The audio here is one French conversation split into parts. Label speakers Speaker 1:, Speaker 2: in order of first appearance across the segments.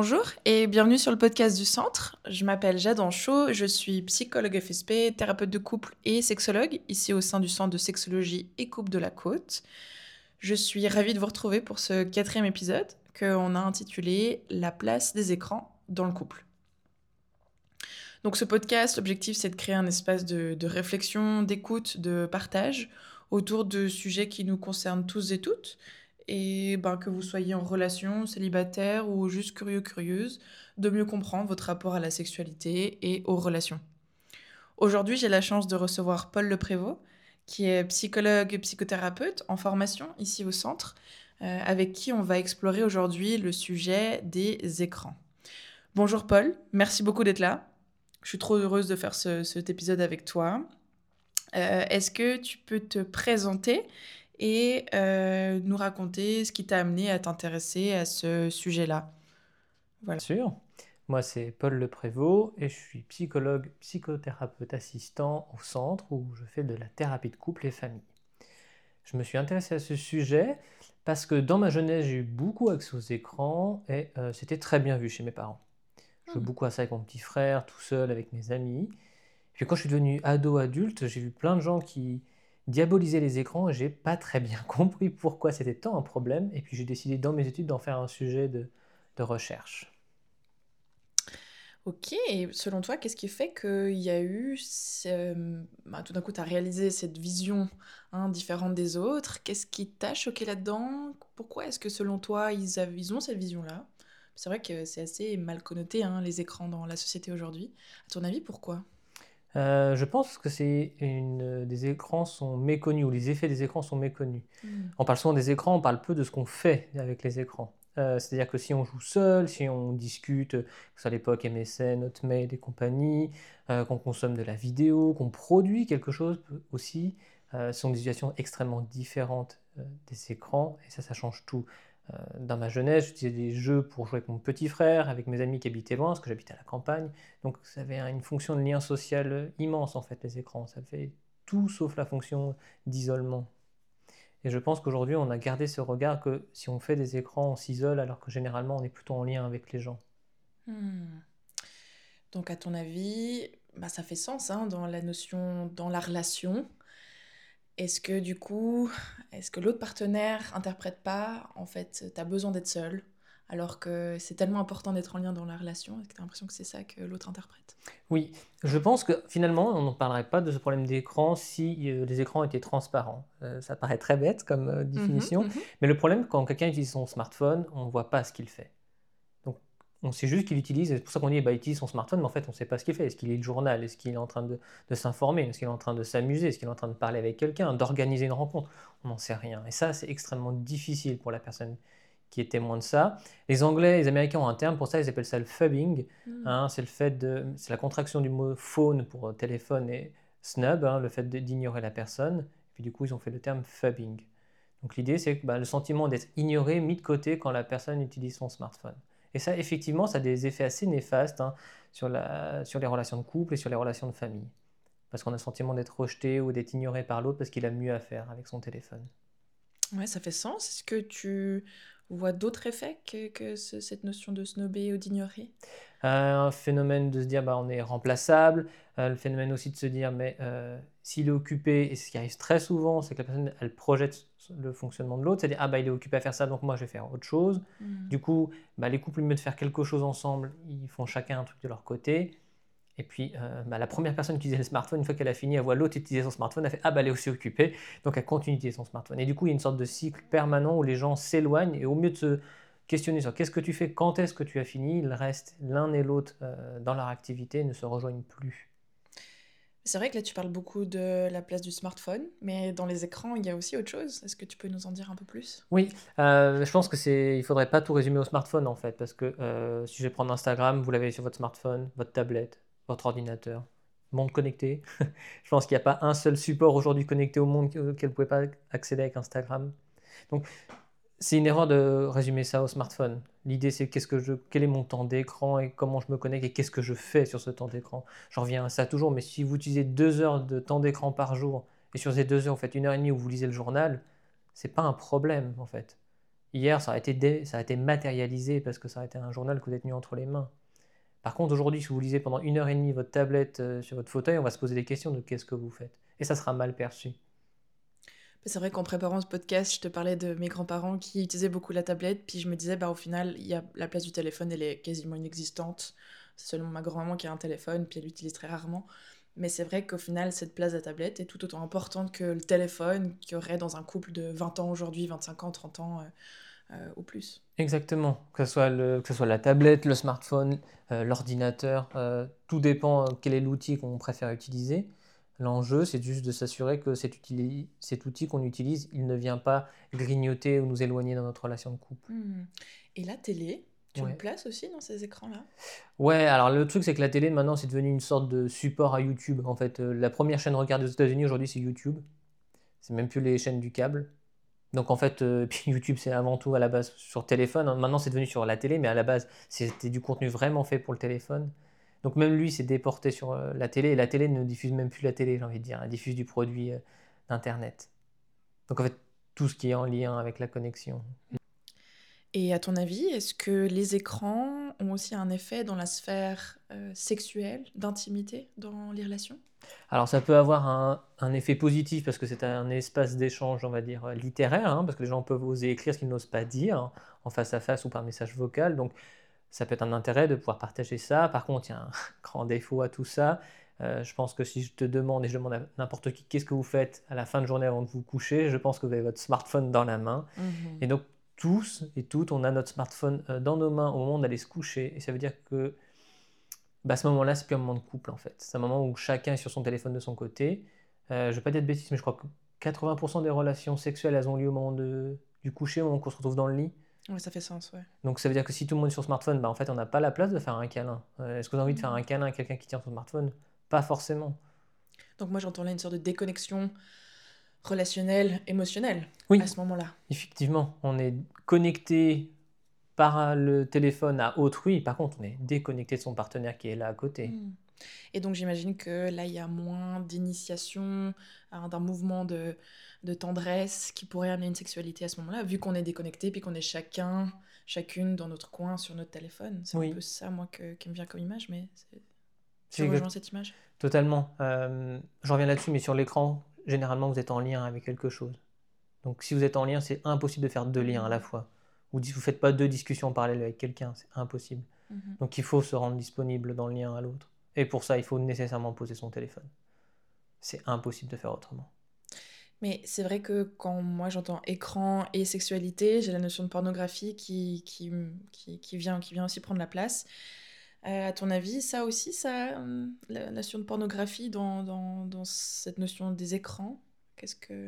Speaker 1: Bonjour et bienvenue sur le podcast du Centre. Je m'appelle Jade Anchaud, je suis psychologue FSP, thérapeute de couple et sexologue, ici au sein du Centre de sexologie et couple de la Côte. Je suis ravie de vous retrouver pour ce 4e épisode qu'on a intitulé La place des écrans dans le couple. Donc ce podcast, l'objectif c'est de créer un espace de réflexion, d'écoute, de partage autour de sujets qui nous concernent tous et toutes. Et que vous soyez en relation, célibataire ou juste curieux, curieuse, de mieux comprendre votre rapport à la sexualité et aux relations. Aujourd'hui, j'ai la chance de recevoir Paul Leprévost, qui est psychologue et psychothérapeute en formation ici au centre, avec qui on va explorer aujourd'hui le sujet des écrans. Bonjour Paul, merci beaucoup d'être là. Je suis trop heureuse de faire cet épisode avec toi. Est-ce que tu peux te présenter et nous raconter ce qui t'a amené à t'intéresser à ce sujet-là? Voilà.
Speaker 2: Bien sûr. Moi, c'est Paul Leprévost et je suis psychologue, psychothérapeute assistant au centre où je fais de la thérapie de couple et famille. Je me suis intéressé à ce sujet parce que dans ma jeunesse, j'ai eu beaucoup accès aux écrans et c'était très bien vu chez mes parents. Je jouais beaucoup à ça avec mon petit frère, tout seul, avec mes amis. Puis quand je suis devenu ado-adulte, j'ai vu plein de gens qui diabolisaient les écrans et j'ai pas très bien compris pourquoi c'était tant un problème. Et puis j'ai décidé dans mes études d'en faire un sujet de recherche.
Speaker 1: Ok, et selon toi, qu'est-ce qui fait qu'il y a eu, tout d'un coup, tu as réalisé cette vision différente des autres? Qu'est-ce qui t'a choqué là-dedans? Pourquoi est-ce que selon toi, ils ont cette vision-là? C'est vrai que c'est assez mal connoté, les écrans dans la société aujourd'hui. À ton avis, pourquoi?
Speaker 2: Je pense que des écrans sont méconnus, ou les effets des écrans sont méconnus. On parle souvent des écrans, on parle peu de ce qu'on fait avec les écrans. C'est-à-dire que si on joue seul, si on discute, que ce soit à l'époque MSN, Hotmail et compagnie, qu'on consomme de la vidéo, qu'on produit quelque chose aussi, ce sont des situations extrêmement différentes des écrans, et ça change tout. Dans ma jeunesse, j'utilisais des jeux pour jouer avec mon petit frère, avec mes amis qui habitaient loin, parce que j'habitais à la campagne. Donc ça avait une fonction de lien social immense en fait, les écrans. Ça fait tout sauf la fonction d'isolement. Et je pense qu'aujourd'hui, on a gardé ce regard que si on fait des écrans, on s'isole, alors que généralement, on est plutôt en lien avec les gens.
Speaker 1: Hmm. Donc, à ton avis, ça fait sens dans la notion, dans la relation. Est-ce que du coup, est-ce que l'autre partenaire interprète pas, en fait, t'as besoin d'être seul, alors que c'est tellement important d'être en lien dans la relation? Est-ce que t'as l'impression que c'est ça que l'autre interprète?
Speaker 2: Oui, je pense que finalement, on n'en parlerait pas de ce problème d'écran si les écrans étaient transparents. Ça paraît très bête comme
Speaker 1: Mhm,
Speaker 2: définition,
Speaker 1: mhm.
Speaker 2: mais le problème, quand quelqu'un utilise son smartphone, on ne voit pas ce qu'il fait. Donc, on sait juste qu'il utilise, et c'est pour ça qu'on dit il utilise son smartphone, mais en fait, on ne sait pas ce qu'il fait. Est-ce qu'il lit le journal? Est-ce qu'il est en train de s'informer? Est-ce qu'il est en train de s'amuser? Est-ce qu'il est en train de parler avec quelqu'un? D'organiser une rencontre? On n'en sait rien. Et ça, c'est extrêmement difficile pour la personne qui est témoin de ça. Les Anglais et les Américains ont un terme pour ça, ils appellent ça le phubbing. C'est la contraction du mot phone pour téléphone et snub, le fait d'ignorer la personne. Et puis du coup, ils ont fait le terme phubbing. Donc l'idée, c'est que le sentiment d'être ignoré, mis de côté quand la personne utilise son smartphone. Et ça, effectivement, ça a des effets assez néfastes sur les relations de couple et sur les relations de famille. Parce qu'on a le sentiment d'être rejeté ou d'être ignoré par l'autre parce qu'il a mieux à faire avec son téléphone.
Speaker 1: Ouais, ça fait sens. Est-ce que tu vois d'autres effets que cette notion de snobber ou d'ignorer?
Speaker 2: Un phénomène de se dire on est remplaçable, le phénomène aussi de se dire mais s'il est occupé, et ce qui arrive très souvent, c'est que la personne elle projette le fonctionnement de l'autre, c'est-à-dire il est occupé à faire ça donc moi je vais faire autre chose. Du coup les couples au lieu de faire quelque chose ensemble, ils font chacun un truc de leur côté. Et puis la première personne qui utilisait le smartphone, une fois qu'elle a fini, elle voit l'autre utiliser son smartphone, elle fait elle est aussi occupée, donc elle continue d'utiliser son smartphone. Et du coup il y a une sorte de cycle permanent où les gens s'éloignent et au mieux de se questionner sur qu'est-ce que tu fais, quand est-ce que tu as fini, ils restent l'un et l'autre dans leur activité et ne se rejoignent plus.
Speaker 1: C'est vrai que là, tu parles beaucoup de la place du smartphone, mais dans les écrans, il y a aussi autre chose. Est-ce que tu peux nous en dire un peu plus?
Speaker 2: Oui, je pense il faudrait pas tout résumer au smartphone en fait, parce que si je vais prendre Instagram, vous l'avez sur votre smartphone, votre tablette, votre ordinateur, monde connecté. Je pense qu'il n'y a pas un seul support aujourd'hui connecté au monde auquel vous ne pouvez pas accéder avec Instagram. Donc c'est une erreur de résumer ça au smartphone. L'idée, c'est quel est mon temps d'écran et comment je me connecte et qu'est-ce que je fais sur ce temps d'écran. J'en reviens à ça toujours, mais si vous utilisez 2 heures de temps d'écran par jour et sur ces 2 heures, vous faites 1 heure et demie où vous lisez le journal, c'est pas un problème en fait. Hier, ça a été matérialisé parce que ça a été un journal que vous avez tenu entre les mains. Par contre, aujourd'hui, si vous lisez pendant 1 heure et demie votre tablette sur votre fauteuil, on va se poser des questions de qu'est-ce que vous faites. Et ça sera mal perçu.
Speaker 1: C'est vrai qu'en préparant ce podcast, je te parlais de mes grands-parents qui utilisaient beaucoup la tablette, puis je me disais, bah, au final, il y a la place du téléphone, elle est quasiment inexistante. C'est seulement ma grand-maman qui a un téléphone, puis elle l'utilise très rarement. Mais c'est vrai qu'au final, cette place de la tablette est tout autant importante que le téléphone qu'il y aurait dans un couple de 20 ans aujourd'hui, 25 ans, 30 ans ou plus.
Speaker 2: Exactement. Que ce soit la tablette, le smartphone, l'ordinateur, tout dépend quel est l'outil qu'on préfère utiliser. L'enjeu, c'est juste de s'assurer que cet outil qu'on utilise, il ne vient pas grignoter ou nous éloigner dans notre relation de couple.
Speaker 1: Et la télé, tu le
Speaker 2: Ouais.
Speaker 1: places aussi dans ces écrans-là?
Speaker 2: Ouais, alors le truc, c'est que la télé, maintenant, c'est devenu une sorte de support à YouTube. En fait, la première chaîne regardée aux États-Unis aujourd'hui, c'est YouTube. C'est même plus les chaînes du câble. Donc en fait, puis YouTube, c'est avant tout à la base sur téléphone, hein. Maintenant, c'est devenu sur la télé, mais à la base, c'était du contenu vraiment fait pour le téléphone. Donc même lui, s'est déporté sur la télé, et la télé ne diffuse même plus la télé, j'ai envie de dire. Elle diffuse du produit d'Internet. Donc en fait, tout ce qui est en lien avec la connexion.
Speaker 1: Et à ton avis, est-ce que les écrans ont aussi un effet dans la sphère sexuelle, d'intimité dans les relations?
Speaker 2: Alors ça peut avoir un effet positif parce que c'est un espace d'échange, on va dire, littéraire, hein, parce que les gens peuvent oser écrire ce qu'ils n'osent pas dire, hein, en face à face ou par message vocal. Donc ça peut être un intérêt de pouvoir partager ça. Par contre, il y a un grand défaut à tout ça. Je pense que si je te demande, et je demande à n'importe qui, qu'est-ce que vous faites à la fin de journée avant de vous coucher, je pense que vous avez votre smartphone dans la main. Et donc tous et toutes, on a notre smartphone dans nos mains au moment d'aller se coucher. Et ça veut dire que à ce moment-là, c'est plus un moment de couple en fait. C'est un moment où chacun est sur son téléphone de son côté. Je ne vais pas dire de bêtises, mais je crois que 80% des relations sexuelles, elles ont lieu au moment du coucher, au moment qu'on se retrouve dans le lit.
Speaker 1: Oui, ça fait sens, ouais.
Speaker 2: Donc ça veut dire que si tout le monde est sur smartphone, en fait, on n'a pas la place de faire un câlin. Est-ce que vous avez envie de faire un câlin à quelqu'un qui tient son smartphone? Pas forcément.
Speaker 1: Donc moi j'entends là une sorte de déconnexion relationnelle, émotionnelle à
Speaker 2: Oui,
Speaker 1: ce moment-là.
Speaker 2: effectivement, on est connecté par le téléphone à autrui. Par contre, on est déconnecté de son partenaire qui est là à côté.
Speaker 1: Et donc j'imagine que là il y a moins d'initiation, d'un mouvement de tendresse qui pourrait amener une sexualité à ce moment-là, vu qu'on est déconnecté puis qu'on est chacune dans notre coin sur notre téléphone. C'est un
Speaker 2: Oui,
Speaker 1: peu ça moi qui me vient comme image, mais tu
Speaker 2: c'est
Speaker 1: rejoins
Speaker 2: exact.
Speaker 1: cette image?
Speaker 2: Totalement. Je reviens là-dessus, mais sur l'écran, généralement, vous êtes en lien avec quelque chose. Donc si vous êtes en lien, c'est impossible de faire deux liens à la fois. Vous ne faites pas deux discussions en parallèle avec quelqu'un, c'est impossible.
Speaker 1: Mhm.
Speaker 2: Donc il faut se rendre disponible dans le lien à l'autre. Et pour ça, il faut nécessairement poser son téléphone. C'est impossible de faire autrement.
Speaker 1: Mais c'est vrai que quand moi j'entends écran et sexualité, j'ai la notion de pornographie qui vient aussi prendre la place. À ton avis, ça aussi, la notion de pornographie dans cette notion des écrans, qu'est-ce que...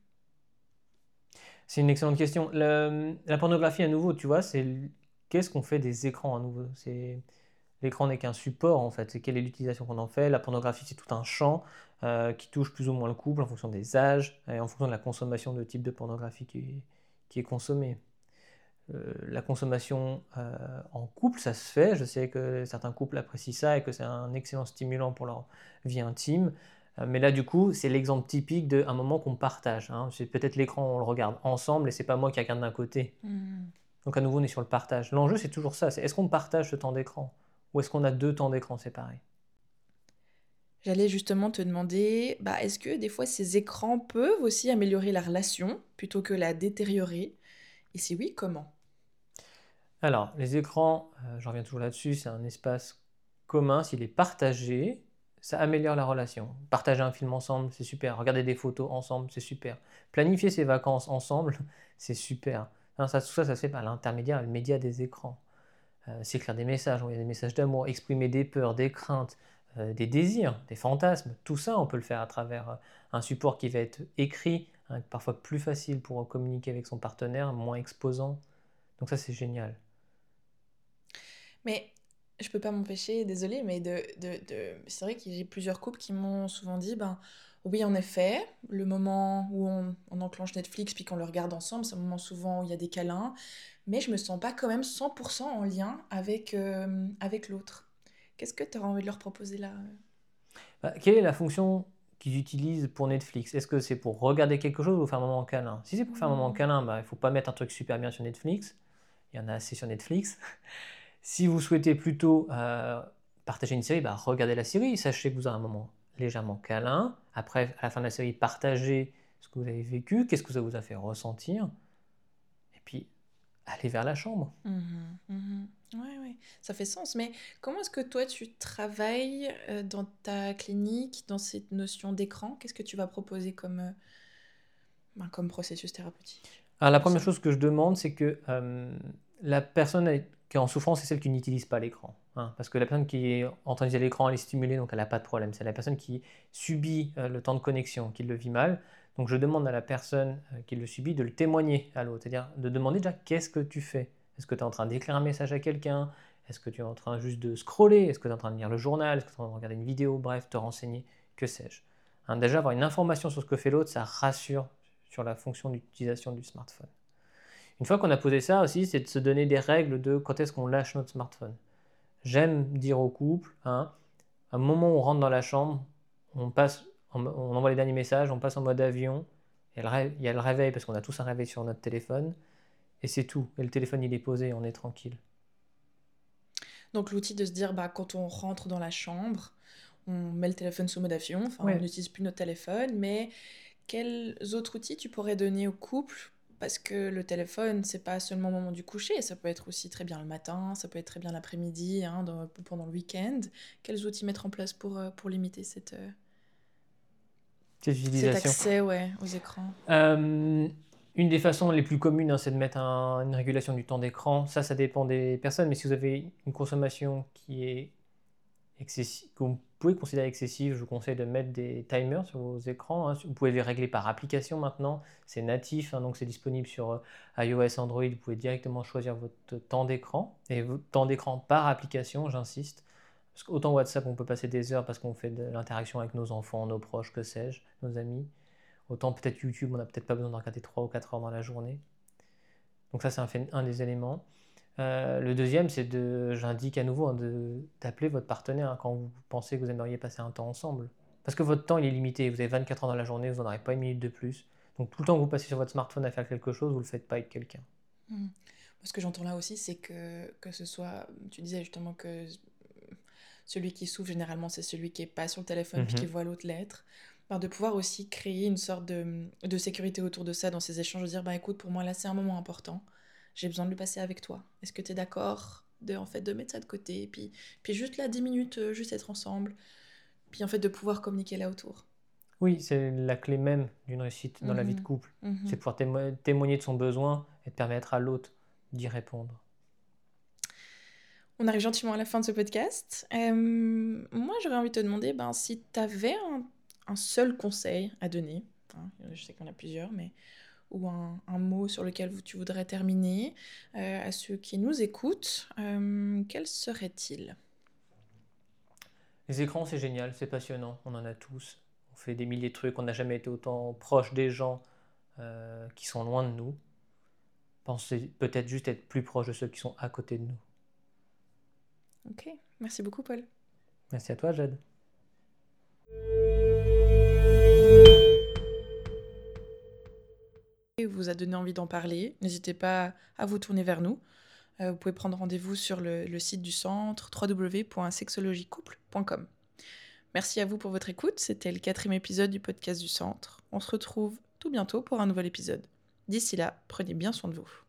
Speaker 2: C'est une excellente question. La pornographie, à nouveau, tu vois, qu'est-ce qu'on fait des écrans à nouveau? L'écran n'est qu'un support en fait, c'est quelle est l'utilisation qu'on en fait. La pornographie, c'est tout un champ qui touche plus ou moins le couple en fonction des âges et en fonction de la consommation de type de pornographie qui est consommée. La consommation en couple, ça se fait. Je sais que certains couples apprécient ça et que c'est un excellent stimulant pour leur vie intime. Mais là, du coup, c'est l'exemple typique d'un moment qu'on partage, hein. C'est peut-être l'écran, on le regarde ensemble et c'est pas moi qui regarde d'un côté. Donc à nouveau, on est sur le partage. L'enjeu, c'est toujours ça. C'est est-ce qu'on partage ce temps d'écran ou est-ce qu'on a deux temps d'écran séparés?
Speaker 1: J'allais justement te demander, bah, est-ce que des fois ces écrans peuvent aussi améliorer la relation plutôt que la détériorer? Et si oui, comment?
Speaker 2: Alors, les écrans, je reviens toujours là-dessus, c'est un espace commun. S'il est partagé, ça améliore la relation. Partager un film ensemble, c'est super. Regarder des photos ensemble, c'est super. Planifier ses vacances ensemble, c'est super. Hein, tout ça, ça se fait par l'intermédiaire, le média des écrans. S'écrire des messages, envoyer des messages d'amour, exprimer des peurs, des craintes, des désirs, des fantasmes, tout ça, on peut le faire à travers un support qui va être écrit, hein, parfois plus facile pour communiquer avec son partenaire, moins exposant. Donc ça, c'est génial.
Speaker 1: Mais je peux pas m'empêcher, désolée, mais c'est vrai que j'ai plusieurs couples qui m'ont souvent dit, ben oui, en effet, le moment où on enclenche Netflix puis qu'on le regarde ensemble, c'est un moment souvent où il y a des câlins, mais je me sens pas quand même 100% en lien avec l'autre. Qu'est-ce que tu auras envie de leur proposer là?
Speaker 2: Quelle est la fonction qu'ils utilisent pour Netflix? Est-ce que c'est pour regarder quelque chose ou faire un moment câlin? Si c'est pour faire un moment câlin, il ne faut pas mettre un truc super bien sur Netflix. Il y en a assez sur Netflix. Si vous souhaitez plutôt partager une série, regardez la série. Sachez que vous avez un moment légèrement câlin. Après, à la fin de la série, partagez ce que vous avez vécu, qu'est-ce que ça vous a fait ressentir. Et puis, allez vers la chambre.
Speaker 1: Ouais, ça fait sens. Mais comment est-ce que toi, tu travailles dans ta clinique, dans cette notion d'écran? Qu'est-ce que tu vas proposer comme processus thérapeutique
Speaker 2: Alors, la
Speaker 1: pour
Speaker 2: première
Speaker 1: ça?
Speaker 2: chose que je demande, c'est que la personne qui est en souffrance, c'est celle qui n'utilise pas l'écran. Parce que la personne qui est en train d'utiliser l'écran, elle est stimulée, donc elle n'a pas de problème. C'est la personne qui subit le temps de connexion qui le vit mal. Donc, je demande à la personne qui le subit de le témoigner à l'autre, c'est-à-dire de demander déjà qu'est-ce que tu fais. Est-ce que tu es en train d'écrire un message à quelqu'un? Est-ce que tu es en train juste de scroller? Est-ce que tu es en train de lire le journal? Est-ce que tu es en train de regarder une vidéo? Bref, te renseigner, que sais-je. Déjà, avoir une information sur ce que fait l'autre, ça rassure sur la fonction d'utilisation du smartphone. Une fois qu'on a posé ça aussi, c'est de se donner des règles de quand est-ce qu'on lâche notre smartphone. J'aime dire au couple, à un moment où on rentre dans la chambre, on envoie les derniers messages, on passe en mode avion, il y a le réveil parce qu'on a tous un réveil sur notre téléphone, et c'est tout. Et le téléphone il est posé, on est tranquille.
Speaker 1: Donc l'outil de se dire, quand on rentre dans la chambre, on met le téléphone sous mode avion, on
Speaker 2: Ouais.
Speaker 1: n'utilise plus notre téléphone, mais quels autres outils tu pourrais donner au couple? Parce que le téléphone, c'est pas seulement au moment du coucher, ça peut être aussi très bien le matin, ça peut être très bien l'après-midi, pendant le week-end. Quels outils mettre en place pour limiter cet
Speaker 2: Utilisation.
Speaker 1: accès aux écrans?
Speaker 2: Une des façons les plus communes, c'est de mettre une régulation du temps d'écran. Ça dépend des personnes, mais si vous avez une consommation qui est excessive, que vous pouvez considérer excessive, je vous conseille de mettre des timers sur vos écrans. Vous pouvez les régler par application maintenant, c'est natif, donc c'est disponible sur iOS, Android. Vous pouvez directement choisir votre temps d'écran, et votre temps d'écran par application, j'insiste. Parce qu'autant WhatsApp, on peut passer des heures parce qu'on fait de l'interaction avec nos enfants, nos proches, que sais-je, nos amis. Autant peut-être YouTube, on n'a peut-être pas besoin de regarder 3 ou 4 heures dans la journée. Donc ça, c'est un des éléments. Le deuxième, c'est j'indique à nouveau d'appeler votre partenaire quand vous pensez que vous aimeriez passer un temps ensemble. Parce que votre temps, il est limité. Vous avez 24 heures dans la journée, vous n'en aurez pas une minute de plus. Donc tout le temps que vous passez sur votre smartphone à faire quelque chose, vous ne le faites pas avec quelqu'un.
Speaker 1: Ce que j'entends là aussi, c'est que ce soit... Tu disais justement que celui qui souffre, généralement, c'est celui qui n'est pas sur le téléphone puis qui voit l'autre l'être. De pouvoir aussi créer une sorte de sécurité autour de ça dans ces échanges, de dire, écoute, pour moi, là, c'est un moment important. J'ai besoin de le passer avec toi. Est-ce que tu es d'accord de mettre ça de côté, puis juste là, 10 minutes, juste être ensemble, puis en fait, de pouvoir communiquer là autour.
Speaker 2: Oui, c'est la clé même d'une réussite dans la vie de couple. C'est pouvoir témoigner de son besoin et de permettre à l'autre d'y répondre.
Speaker 1: On arrive gentiment à la fin de ce podcast. Moi, j'aurais envie de te demander si tu avais un seul conseil à donner, je sais qu'on a plusieurs, mais ou un mot sur lequel tu voudrais terminer à ceux qui nous écoutent, quel serait-il?
Speaker 2: Les écrans, c'est génial, c'est passionnant, on en a tous. On fait des milliers de trucs, on n'a jamais été autant proche des gens qui sont loin de nous. Pensez peut-être juste être plus proche de ceux qui sont à côté de nous.
Speaker 1: Ok, merci beaucoup Paul.
Speaker 2: Merci à toi Jade.
Speaker 1: Vous a donné envie d'en parler, n'hésitez pas à vous tourner vers nous. Vous pouvez prendre rendez-vous sur le site du centre www.sexologiecouple.com. Merci à vous pour votre écoute, c'était le 4e épisode du podcast du centre. On se retrouve tout bientôt pour un nouvel épisode. D'ici là, prenez bien soin de vous.